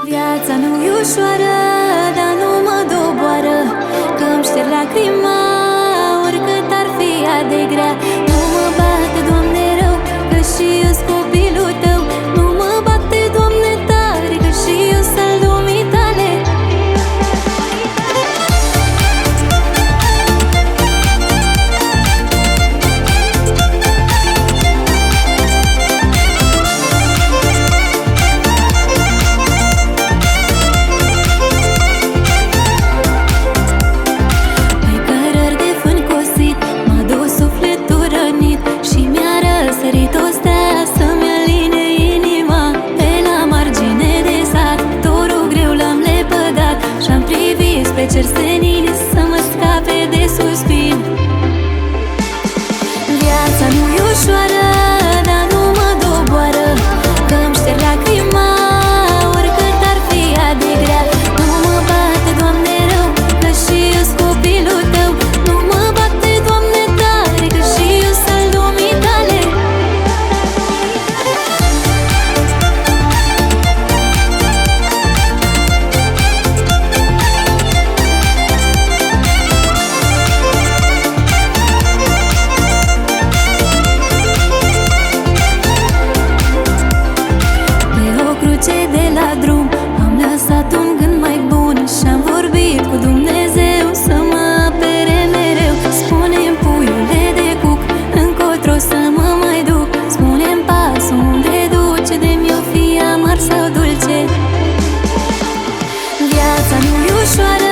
Viața nu-i ușoară, dar nu mă doboară, că-mi șterg lacrima, oricât ar fi ea de grea. Nu mă bate, Doamne, rău, că și eu-s copilul Tău. Nu mă bate, Doamne, tare, că și eu sunt al lumii Tale. Sărit o stea să-mi aline inima pe la margine de sat. Dorul greu l-am lepădat și-am privit spre cer senin să mă scape de suspin. Viața nu-i ușoară, dar nu mă doboară, că-mi șterg lacrima, oricât ar fi ea de grea. Nu mă bate, Doamne, rău, că și eu-s copilul Tău. Nu mă bate, Doamne, tare, că și eu sunt al lumii Tale. De la drum am lăsat un gând mai bun și-am vorbit cu Dumnezeu să mă apere mereu. Spune-mi, puiule de cuc, încotro să mă mai duc. Spune-mi, pasul unde duce, de-mi o fi amar sau dulce. Viața nu-i ușoară,